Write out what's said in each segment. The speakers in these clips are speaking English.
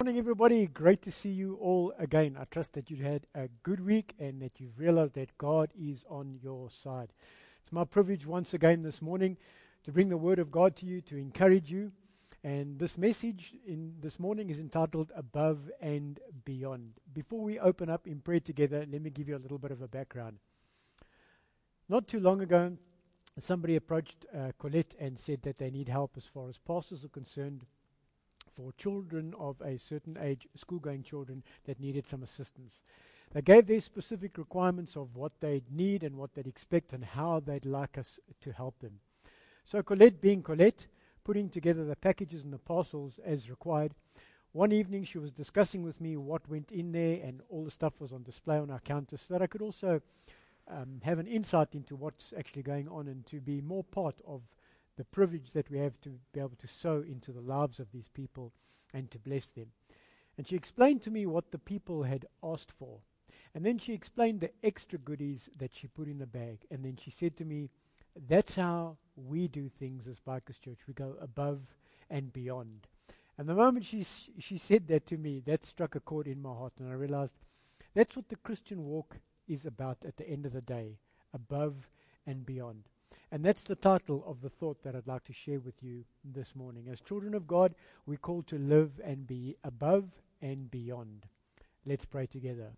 morning, everybody. Great to see you all again. I trust that you had a good week and that you've realized that God is on your side. It's my privilege once again this morning to bring the Word of God to you, to encourage you. And this message this morning is entitled Above and Beyond. Before we open up in prayer together, let me give you a little bit of a background. Not too long ago, somebody approached Colette and said that they need help as far as pastors are concerned for children of a certain age, school-going children that needed some assistance. They gave their specific requirements of what they'd need and what they'd expect and how they'd like us to help them. So Colette, being Colette, putting together the packages and the parcels as required, one evening she was discussing with me what went in there, and all the stuff was on display on our counter so that I could also have an insight into what's actually going on and to be more part of the privilege that we have to be able to sow into the lives of these people and to bless them. And she explained to me what the people had asked for. And then she explained the extra goodies that she put in the bag. And then she said to me, that's how we do things as Bikers Church. We go above and beyond. And the moment she said that to me, that struck a chord in my heart. And I realized that's what the Christian walk is about at the end of the day, above and beyond. And that's the title of the thought that I'd like to share with you this morning. As children of God, we're called to live and be above and beyond. Let's pray together.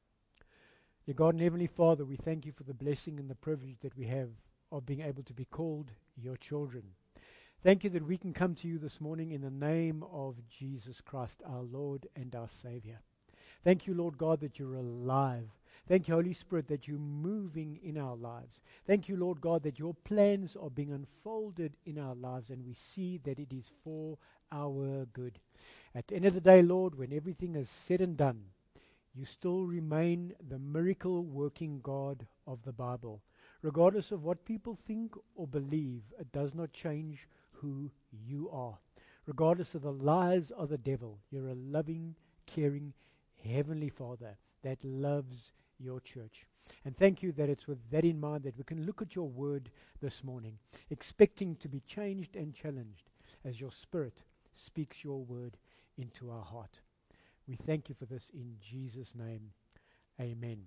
Dear God and Heavenly Father, we thank you for the blessing and the privilege that we have of being able to be called your children. Thank you that we can come to you this morning in the name of Jesus Christ, our Lord and our Savior. Thank you, Lord God, that you're alive. Thank you, Holy Spirit, that you're moving in our lives. Thank you, Lord God, that your plans are being unfolded in our lives, and we see that it is for our good. At the end of the day, Lord, when everything is said and done, you still remain the miracle-working God of the Bible. Regardless of what people think or believe, it does not change who you are. Regardless of the lies of the devil, you're a loving, caring, Heavenly Father that loves your church. And thank you that it's with that in mind that we can look at your word this morning, expecting to be changed and challenged as your Spirit speaks your word into our heart. We thank you for this in Jesus' name. Amen.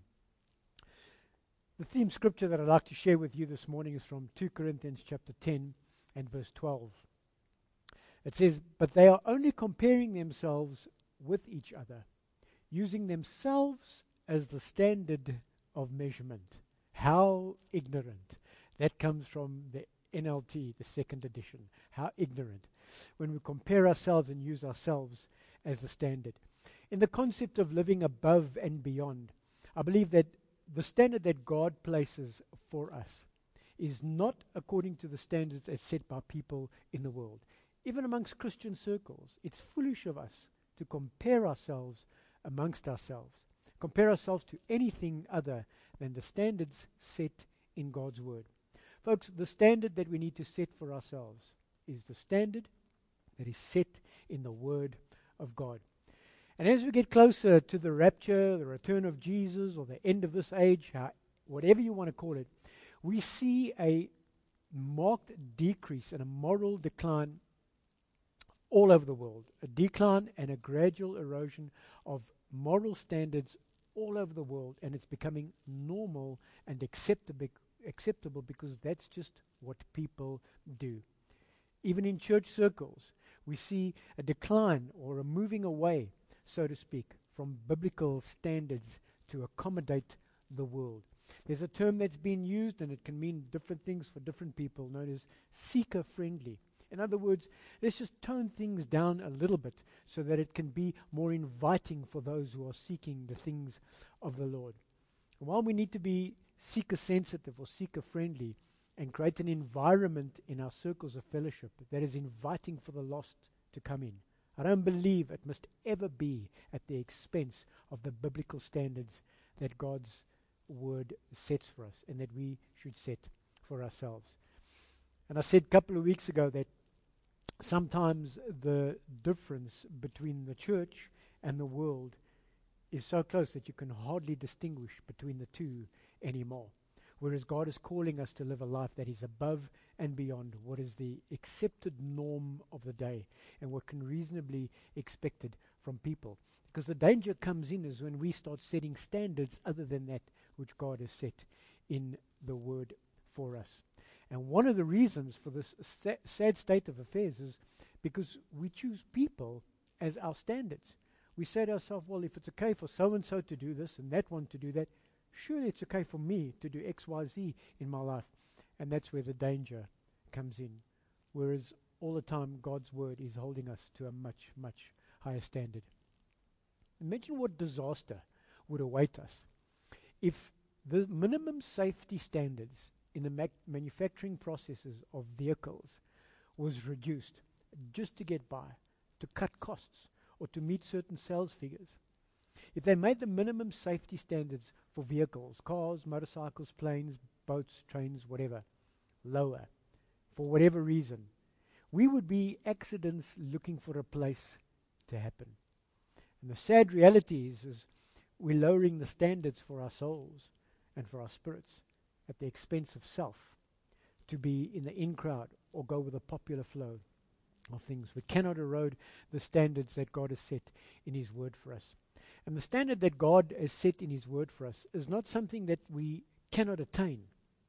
The theme scripture that I'd like to share with you this morning is from 2 Corinthians chapter 10 and verse 12. It says, "But they are only comparing themselves with each other, using themselves as the standard of measurement." How ignorant. That comes from the NLT, the second edition. How ignorant. When we compare ourselves and use ourselves as the standard. In the concept of living above and beyond, I believe that the standard that God places for us is not according to the standards as set by people in the world. Even amongst Christian circles, it's foolish of us to compare ourselves amongst ourselves. Compare ourselves to anything other than the standards set in God's Word. Folks, the standard that we need to set for ourselves is the standard that is set in the Word of God. And as we get closer to the rapture, the return of Jesus, or the end of this age, whatever you want to call it, we see a marked decrease and a moral decline all over the world. A decline and a gradual erosion of moral standards all over the world, and it's becoming normal and acceptable because that's just what people do. Even in church circles, we see a decline or a moving away, so to speak, from biblical standards to accommodate the world. There's a term that's been used, and it can mean different things for different people, known as seeker-friendly. In other words, let's just tone things down a little bit so that it can be more inviting for those who are seeking the things of the Lord. And while we need to be seeker-sensitive or seeker-friendly and create an environment in our circles of fellowship that is inviting for the lost to come in, I don't believe it must ever be at the expense of the biblical standards that God's Word sets for us and that we should set for ourselves. And I said a couple of weeks ago that sometimes the difference between the church and the world is so close that you can hardly distinguish between the two anymore. Whereas God is calling us to live a life that is above and beyond what is the accepted norm of the day and what can reasonably be expected from people. Because the danger comes in is when we start setting standards other than that which God has set in the Word for us. And one of the reasons for this sad state of affairs is because we choose people as our standards. We say to ourselves, well, if it's okay for so-and-so to do this and that one to do that, surely it's okay for me to do X, Y, Z in my life. And that's where the danger comes in. Whereas all the time God's Word is holding us to a much, much higher standard. Imagine what disaster would await us if the minimum safety standards in the manufacturing processes of vehicles was reduced just to get by, to cut costs, or to meet certain sales figures. If they made the minimum safety standards for vehicles, cars, motorcycles, planes, boats, trains, whatever, lower, for whatever reason, we would be accidents looking for a place to happen. And the sad reality is we're lowering the standards for our souls and for our spirits at the expense of self, to be in the in crowd or go with the popular flow of things. We cannot erode the standards that God has set in His Word for us. And the standard that God has set in His Word for us is not something that we cannot attain,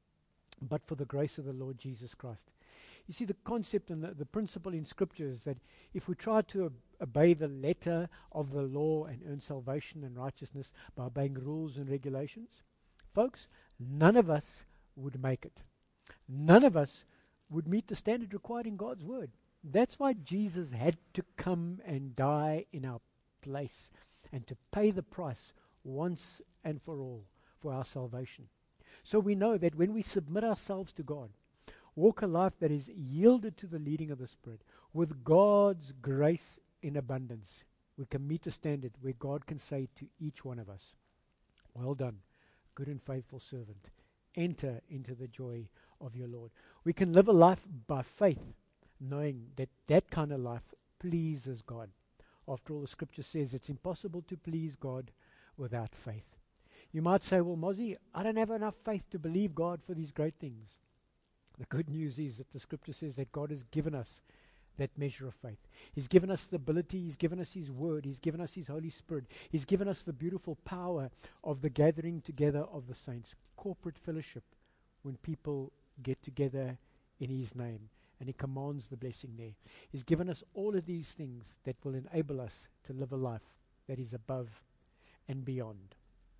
but for the grace of the Lord Jesus Christ. You see, the concept and the principle in Scripture is that if we try to obey the letter of the law and earn salvation and righteousness by obeying rules and regulations, folks, none of us would make it. None of us would meet the standard required in God's Word. That's why Jesus had to come and die in our place and to pay the price once and for all for our salvation. So we know that when we submit ourselves to God, walk a life that is yielded to the leading of the Spirit, with God's grace in abundance, we can meet a standard where God can say to each one of us, well done, good and faithful servant. Enter into the joy of your Lord. We can live a life by faith, knowing that that kind of life pleases God. After all, the Scripture says it's impossible to please God without faith. You might say, well, Mozzie, I don't have enough faith to believe God for these great things. The good news is that the Scripture says that God has given us that measure of faith. He's given us the ability, He's given us His Word, He's given us His Holy Spirit, He's given us the beautiful power of the gathering together of the saints, corporate fellowship, when people get together in His name, and He commands the blessing there. He's given us all of these things that will enable us to live a life that is above and beyond.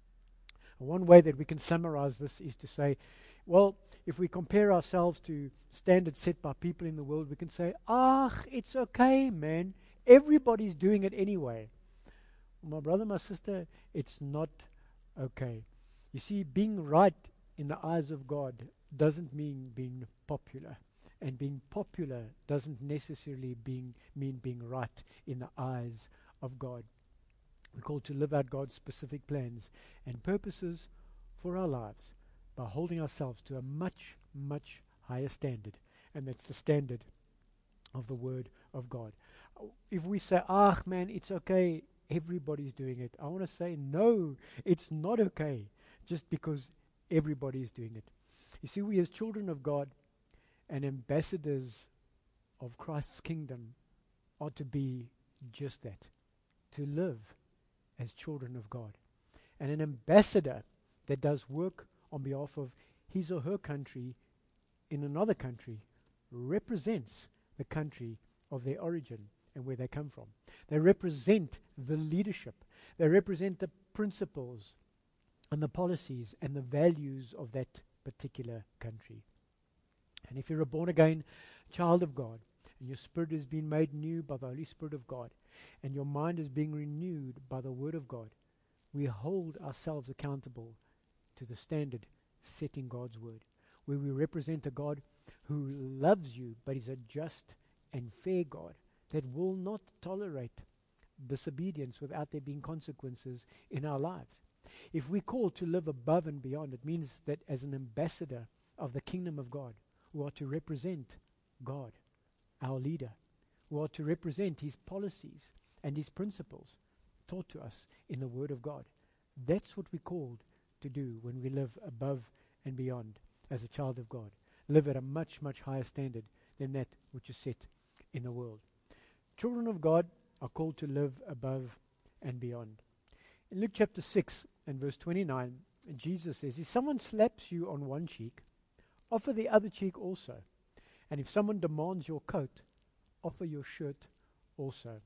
And one way that we can summarize this is to say, well, if we compare ourselves to standards set by people in the world, we can say, it's okay, man. Everybody's doing it anyway. My brother, my sister, it's not okay. You see, being right in the eyes of God doesn't mean being popular. And being popular doesn't necessarily mean being right in the eyes of God. We're called to live out God's specific plans and purposes for our lives by holding ourselves to a much, much higher standard. And that's the standard of the Word of God. If we say, man, it's okay, everybody's doing it, I want to say, no, it's not okay, just because everybody is doing it. You see, we as children of God and ambassadors of Christ's kingdom are to be just that, to live as children of God. And an ambassador that does work on behalf of his or her country in another country represents the country of their origin and where they come from. They represent the leadership. They represent the principles and the policies and the values of that particular country. And if you're a born-again child of God, and your spirit has been made new by the Holy Spirit of God, and your mind is being renewed by the Word of God, we hold ourselves accountable to the standard set in God's Word, where we represent a God who loves you, but is a just and fair God that will not tolerate disobedience without there being consequences in our lives. If we're called to live above and beyond, it means that as an ambassador of the kingdom of God, we are to represent God, our leader. We are to represent His policies and His principles taught to us in the Word of God. That's what we're called to do when we live above and beyond as a child of God. Live at a much, much higher standard than that which is set in the world. Children of God are called to live above and beyond. In Luke chapter 6 and verse 29, Jesus says, if someone slaps you on one cheek, offer the other cheek also. And if someone demands your coat, offer your shirt also.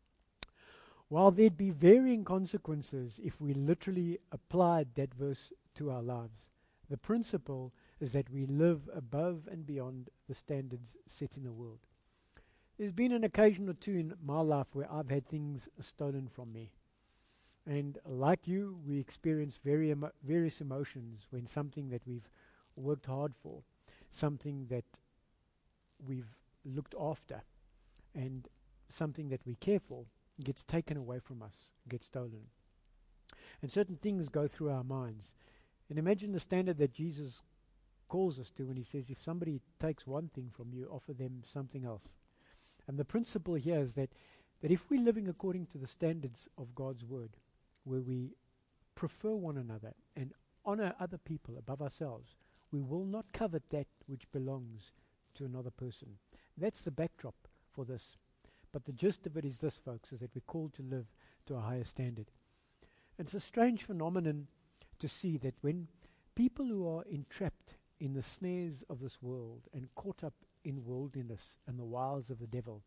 While there'd be varying consequences if we literally applied that verse to our lives, the principle is that we live above and beyond the standards set in the world. There's been an occasion or two in my life where I've had things stolen from me. And like you, we experience various emotions when something that we've worked hard for, something that we've looked after, and something that we care for gets taken away from us, gets stolen. And certain things go through our minds. And imagine the standard that Jesus calls us to when he says, if somebody takes one thing from you, offer them something else. And the principle here is that if we're living according to the standards of God's word, where we prefer one another and honor other people above ourselves, we will not covet that which belongs to another person. That's the backdrop for this. But the gist of it is this, folks, is that we're called to live to a higher standard. And it's a strange phenomenon to see that when people who are entrapped in the snares of this world and caught up in worldliness and the wiles of the devil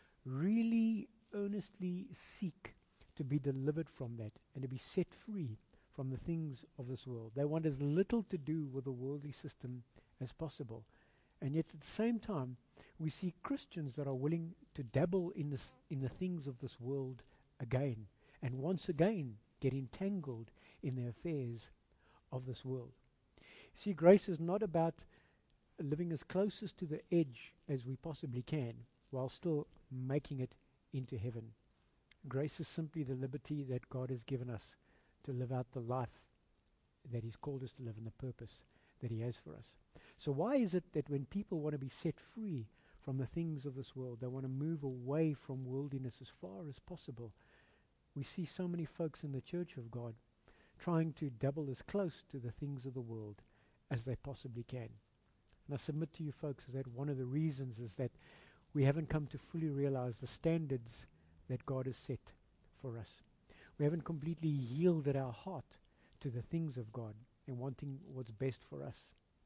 really earnestly seek to be delivered from that and to be set free from the things of this world. They want as little to do with the worldly system as possible. And yet at the same time, we see Christians that are willing to dabble in the things of this world again, and once again get entangled in the affairs of this world. See, grace is not about living as closest to the edge as we possibly can, while still making it into heaven. Grace is simply the liberty that God has given us to live out the life that He's called us to live and the purpose that He has for us. So why is it that when people want to be set free from the things of this world, they want to move away from worldliness as far as possible, we see so many folks in the church of God trying to dabble as close to the things of the world as they possibly can. And I submit to you folks that one of the reasons is that we haven't come to fully realize the standards that God has set for us. We haven't completely yielded our heart to the things of God and wanting what's best for us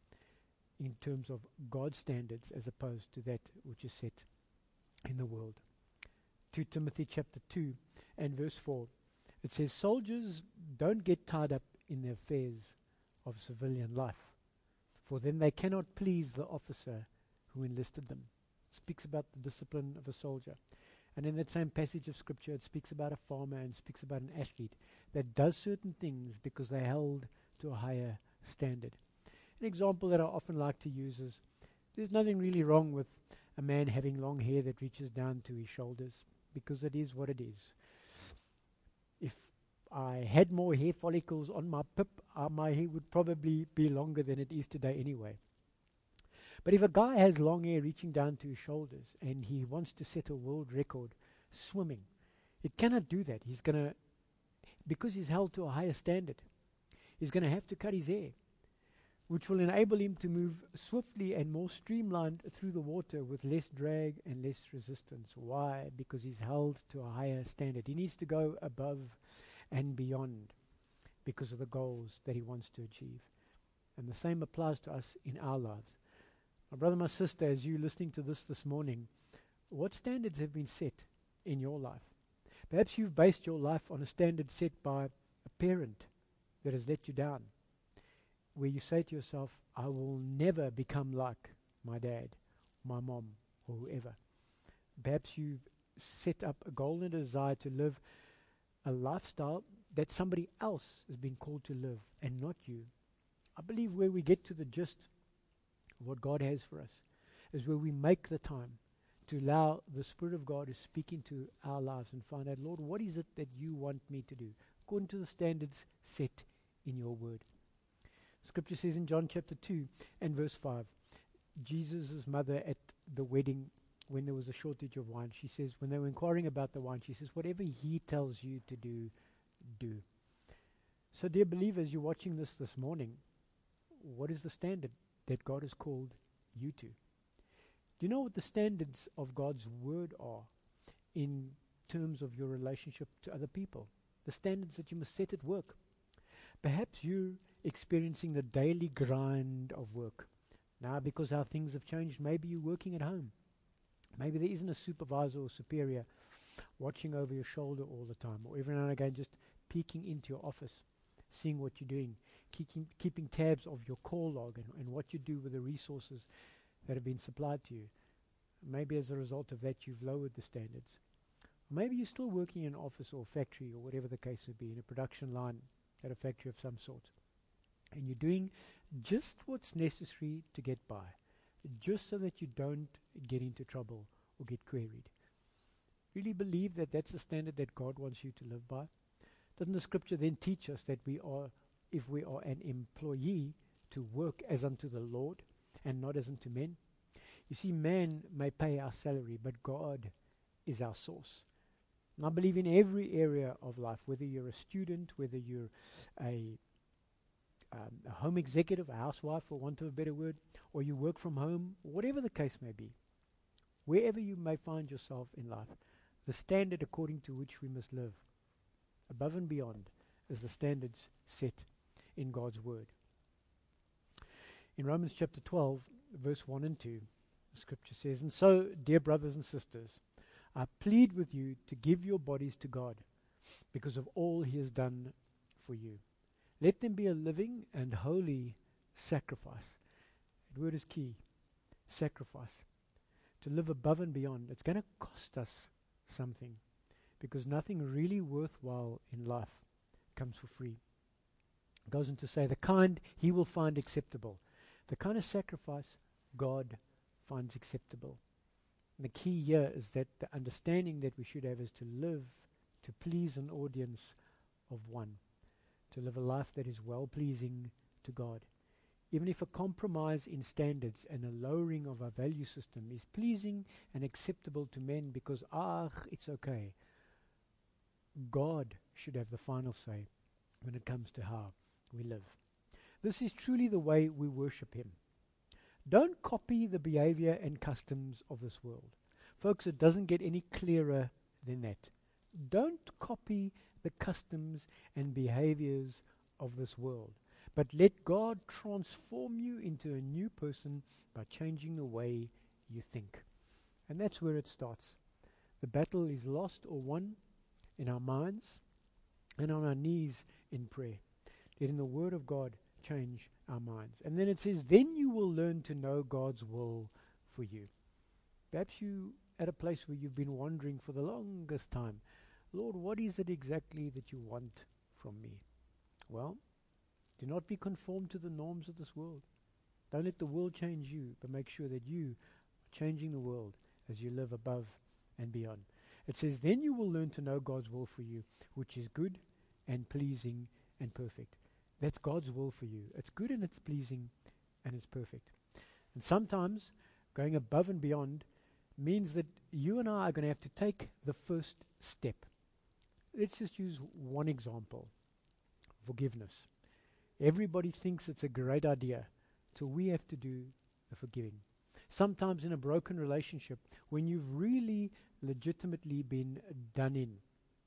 in terms of God's standards as opposed to that which is set in the world. 2 Timothy chapter 2 and verse 4, it says, soldiers, don't get tied up in the affairs of civilian life, for then they cannot please the officer who enlisted them. It speaks about the discipline of a soldier. And in that same passage of scripture, it speaks about a farmer and speaks about an athlete that does certain things because they're held to a higher standard. An example that I often like to use is, there's nothing really wrong with a man having long hair that reaches down to his shoulders, because it is what it is. If I had more hair follicles on my pip, my hair would probably be longer than it is today anyway. But if a guy has long hair reaching down to his shoulders and he wants to set a world record swimming, he cannot do that. Because he's held to a higher standard, he's going to have to cut his hair, which will enable him to move swiftly and more streamlined through the water with less drag and less resistance. Why? Because he's held to a higher standard. He needs to go above and beyond because of the goals that he wants to achieve. And the same applies to us in our lives. My brother, my sister, as you listening to this morning, what standards have been set in your life? Perhaps you've based your life on a standard set by a parent that has let you down, where you say to yourself, I will never become like my dad, my mom, or whoever. Perhaps you've set up a goal and a desire to live a lifestyle that somebody else has been called to live and not you. I believe where we get to the gist of what God has for us is where we make the time to allow the Spirit of God to speak into our lives and find out, Lord, what is it that you want me to do according to the standards set in your word. Scripture says in John chapter 2 and verse 5, Jesus' mother at the wedding, when there was a shortage of wine, she says, when they were inquiring about the wine, she says, whatever he tells you to do, do. So dear believers, you're watching this morning, what is the standard that God has called you to? Do you know what the standards of God's word are in terms of your relationship to other people, the standards that you must set at work. Perhaps you're experiencing the daily grind of work. Now, because how things have changed, maybe you're working at home. Maybe there isn't a supervisor or superior watching over your shoulder all the time, or every now and again just peeking into your office, seeing what you're doing, keeping tabs of your call log and what you do with the resources that have been supplied to you. Maybe as a result of that, you've lowered the standards. Or maybe you're still working in an office or factory or whatever the case would be, in a production line at a factory of some sort. And you're doing just what's necessary to get by, just so that you don't get into trouble or get queried. Really believe that that's the standard that God wants you to live by? Doesn't the scripture then teach us that if we are an employee, to work as unto the Lord and not as unto men? You see, man may pay our salary, but God is our source. And I believe in every area of life, whether you're a student, whether you're a home executive, a housewife, for want of a better word, or you work from home, whatever the case may be, wherever you may find yourself in life, the standard according to which we must live, above and beyond, is the standards set in God's Word. In Romans chapter 12, verse 1 and 2, the scripture says, "And so, dear brothers and sisters, I plead with you to give your bodies to God, because of all He has done for you. Let them be a living and holy sacrifice." That word is key. Sacrifice. To live above and beyond. It's going to cost us something, because nothing really worthwhile in life comes for free. It goes on to say, the kind He will find acceptable. The kind of sacrifice God finds acceptable. And the key here is that the understanding that we should have is to live to please an audience of one, to live a life that is well-pleasing to God. Even if a compromise in standards and a lowering of our value system is pleasing and acceptable to men because, it's okay, God should have the final say when it comes to how we live. This is truly the way we worship Him. Don't copy the behavior and customs of this world. Folks, it doesn't get any clearer than that. Don't copy the customs and behaviors of this world, but let God transform you into a new person by changing the way you think. And that's where it starts. The battle is lost or won in our minds and on our knees in prayer. Letting the Word of God change our minds. And then it says, then you will learn to know God's will for you. Perhaps you at a place where you've been wondering for the longest time, Lord, what is it exactly that you want from me? Well, do not be conformed to the norms of this world. Don't let the world change you, but make sure that you are changing the world as you live above and beyond. It says, then you will learn to know God's will for you, which is good and pleasing and perfect. That's God's will for you. It's good and it's pleasing and it's perfect. And sometimes going above and beyond means that you and I are going to have to take the first step. Let's just use one example. Forgiveness. Everybody thinks it's a great idea, so we have to do the forgiving. Sometimes in a broken relationship, when you've really legitimately been done in,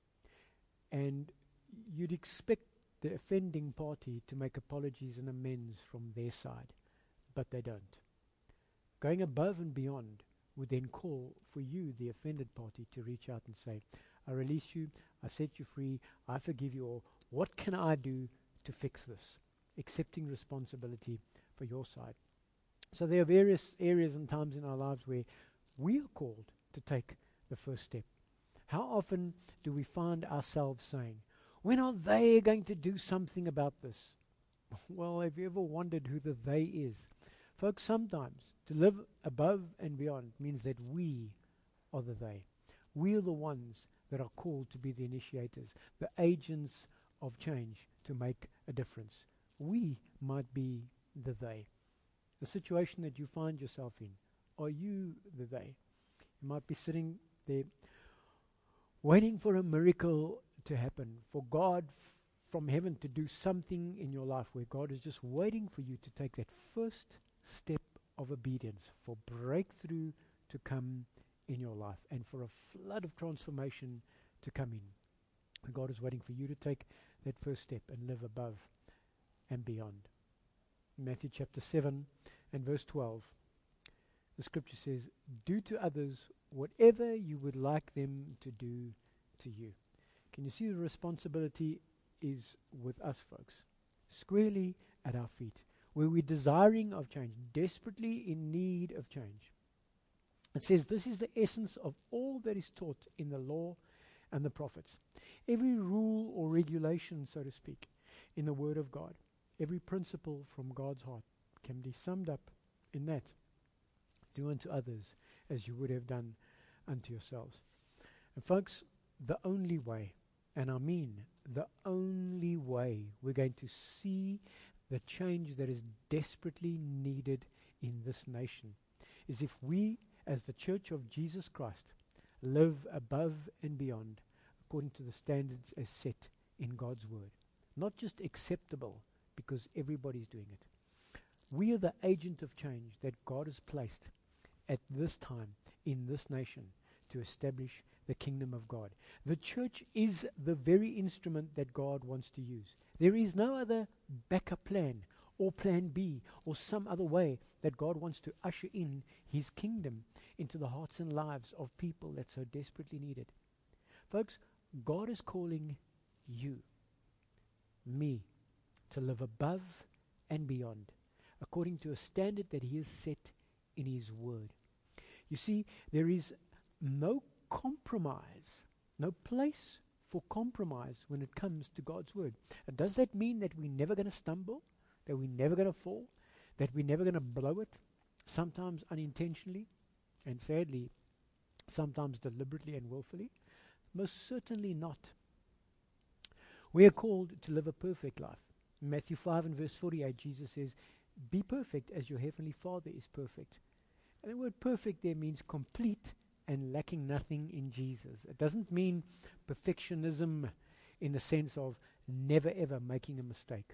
and you'd expect the offending party to make apologies and amends from their side, but they don't. Going above and beyond would then call for you, the offended party, to reach out and say, I release you, I set you free, I forgive you all. What can I do to fix this? Accepting responsibility for your side. So there are various areas and times in our lives where we are called to take the first step. How often do we find ourselves saying, when are they going to do something about this? Well, have you ever wondered who the they is? Folks, sometimes to live above and beyond means that we are the they. We are the ones that are called to be the initiators, the agents of change to make a difference. We might be the they. The situation that you find yourself in, are you the they? You might be sitting there waiting for a miracle to happen, for God from heaven to do something in your life where God is just waiting for you to take that first step of obedience, for breakthrough to come in your life and for a flood of transformation to come in. And God is waiting for you to take that first step and live above and beyond. Matthew chapter 7 and verse 12, the scripture says, "Do to others whatever you would like them to do to you." Can you see the responsibility is with us, folks? Squarely at our feet, where we're desiring of change, desperately in need of change. It says this is the essence of all that is taught in the law and the prophets. Every rule or regulation, so to speak, in the Word of God, every principle from God's heart can be summed up in that. Do unto others as you would have done unto yourselves. And folks, the only way, and I mean the only way we're going to see the change that is desperately needed in this nation is if we, as the Church of Jesus Christ, live above and beyond according to the standards as set in God's Word. Not just acceptable because everybody's doing it. We are the agent of change that God has placed at this time in this nation to establish the kingdom of God. The church is the very instrument that God wants to use. There is no other backup plan or plan B or some other way that God wants to usher in his kingdom into the hearts and lives of people that so desperately need it. Folks, God is calling you, me, to live above and beyond according to a standard that he has set in his word. You see, there is no compromise, no place for compromise when it comes to God's word. And does that mean that we're never going to stumble, that we're never going to fall, that we're never going to blow it, sometimes unintentionally, and sadly, sometimes deliberately and willfully? Most certainly not. We are called to live a perfect life. In Matthew 5 and verse 48, Jesus says, "Be perfect as your heavenly Father is perfect." And the word perfect there means complete and lacking nothing in Jesus. It doesn't mean perfectionism in the sense of never ever making a mistake.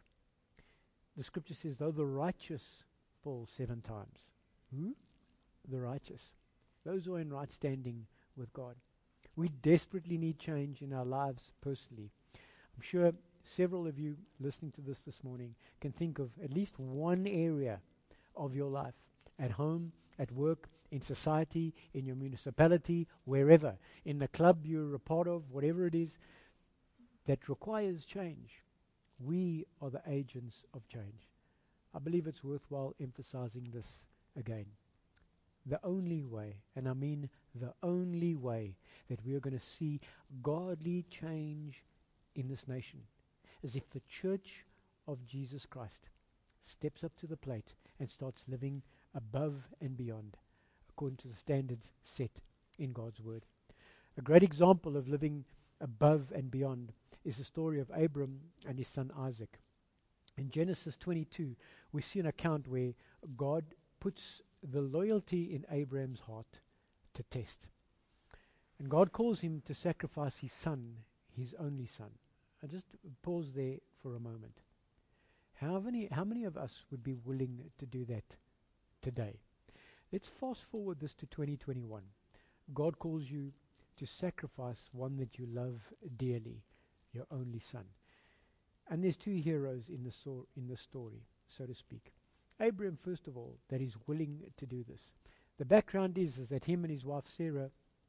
The scripture says, though the righteous fall 7 times. Who? The righteous. Those who are in right standing with God. We desperately need change in our lives personally. I'm sure several of you listening to this morning can think of at least one area of your life, at home, at work, in society, in your municipality, wherever, in the club you're a part of, whatever it is, that requires change. We are the agents of change. I believe it's worthwhile emphasizing this again. The only way, and I mean the only way, that we are going to see godly change in this nation is if the Church of Jesus Christ steps up to the plate and starts living above and beyond according to the standards set in God's word. A great example of living above and beyond is the story of Abram and his son Isaac. In Genesis 22, we see an account where God puts the loyalty in Abram's heart to test. And God calls him to sacrifice his son, his only son. I just pause there for a moment. How many of us would be willing to do that today? Let's fast forward this to 2021. God calls you to sacrifice one that you love dearly, your only son. And there's 2 heroes in the story, so to speak. Abraham, first of all, that is willing to do this. The background is that him and his wife Sarah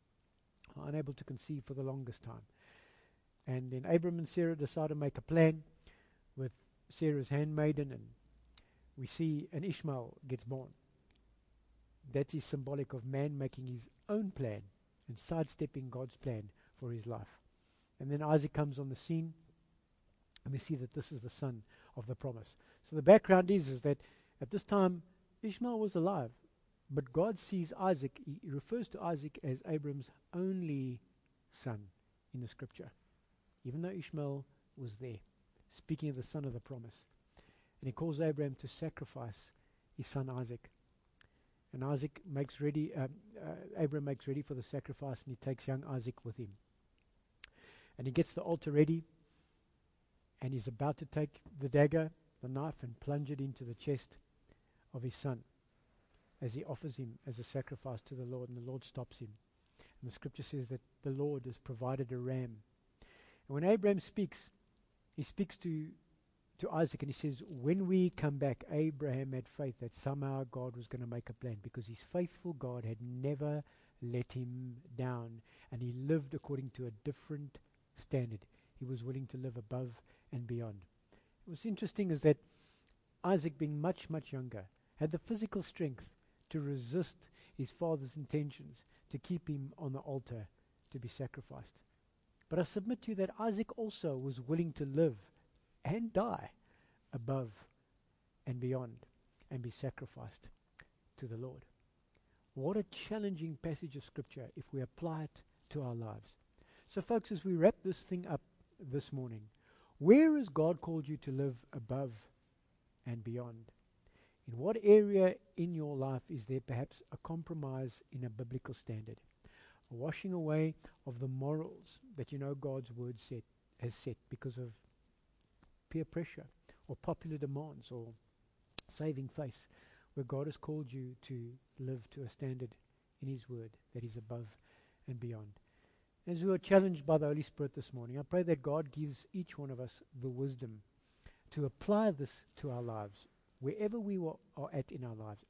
are unable to conceive for the longest time. And then Abraham and Sarah decide to make a plan with Sarah's handmaiden, and we see an Ishmael gets born. That is symbolic of man making his own plan and sidestepping God's plan for his life. And then Isaac comes on the scene, and we see that this is the son of the promise. So the background is that at this time Ishmael was alive, but God sees Isaac, he refers to Isaac as Abraham's only son in the scripture, even though Ishmael was there, speaking of the son of the promise. And he calls Abraham to sacrifice his son Isaac. And Abraham makes ready for the sacrifice, and he takes young Isaac with him. And he gets the altar ready, and he's about to take the dagger, the knife, and plunge it into the chest of his son as he offers him as a sacrifice to the Lord, and the Lord stops him. And the scripture says that the Lord has provided a ram. And when Abraham speaks, he speaks to Isaac, and he says, when we come back, Abraham had faith that somehow God was going to make a plan, because his faithful God had never let him down, and he lived according to a different standard. He was willing to live above and beyond. What's interesting is that Isaac, being much, much younger, had the physical strength to resist his father's intentions, to keep him on the altar to be sacrificed. But I submit to you that Isaac also was willing to live and die above and beyond and be sacrificed to the Lord. What a challenging passage of scripture if we apply it to our lives. So folks, as we wrap this thing up this morning, where has God called you to live above and beyond? In what area in your life is there perhaps a compromise in a biblical standard? A washing away of the morals that you know God's word has set because of peer pressure or popular demands or saving face, where God has called you to live to a standard in his word that is above and beyond. As we are challenged by the Holy Spirit this morning, I pray that God gives each one of us the wisdom to apply this to our lives, wherever we are at in our lives,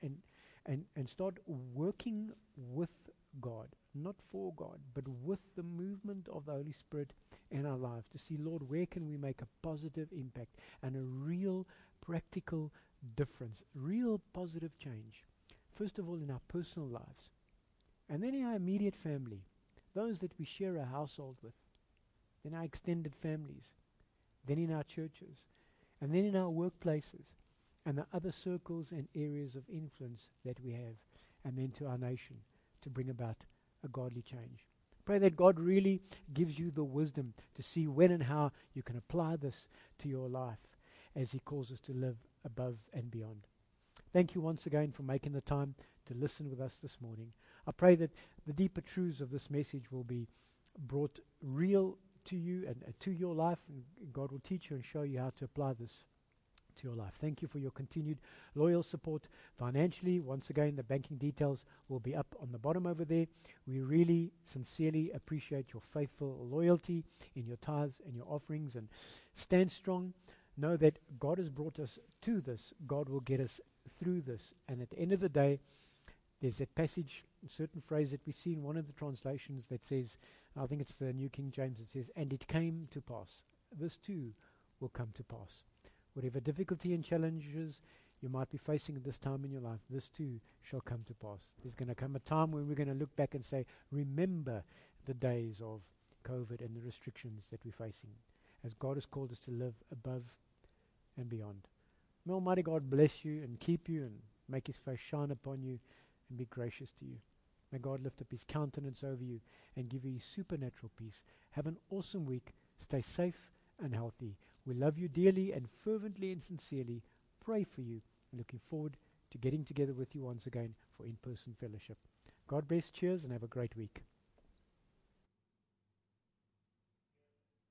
and start working with God, not for God, but with the movement of the Holy Spirit in our lives, to see, Lord, where can we make a positive impact and a real practical difference, real positive change, first of all in our personal lives, and then in our immediate family, those that we share a household with, then our extended families, then in our churches, and then in our workplaces, and the other circles and areas of influence that we have, and then to our nation, to bring about a godly change. Pray that God really gives you the wisdom to see when and how you can apply this to your life as he calls us to live above and beyond. Thank you once again for making the time to listen with us this morning. I pray that the deeper truths of this message will be brought real to you and to your life, and God will teach you and show you how to apply this to your life. Thank you for your continued loyal support financially. Once again, the banking details will be up on the bottom over there. We really sincerely appreciate your faithful loyalty in your tithes and your offerings, and stand strong. Know that God has brought us to this. God will get us through this. And at the end of the day, there's that passage, a certain phrase that we see in one of the translations that says, I think it's the New King James, it says, and it came to pass. This too will come to pass. Whatever difficulty and challenges you might be facing at this time in your life, this too shall come to pass. There's going to come a time when we're going to look back and say, remember the days of COVID and the restrictions that we're facing, as God has called us to live above and beyond. May Almighty God bless you and keep you and make his face shine upon you and be gracious to you. May God lift up his countenance over you and give you his supernatural peace. Have an awesome week. Stay safe and healthy. We love you dearly and fervently and sincerely pray for you. Looking forward to getting together with you once again for in-person fellowship. God bless, cheers, and have a great week.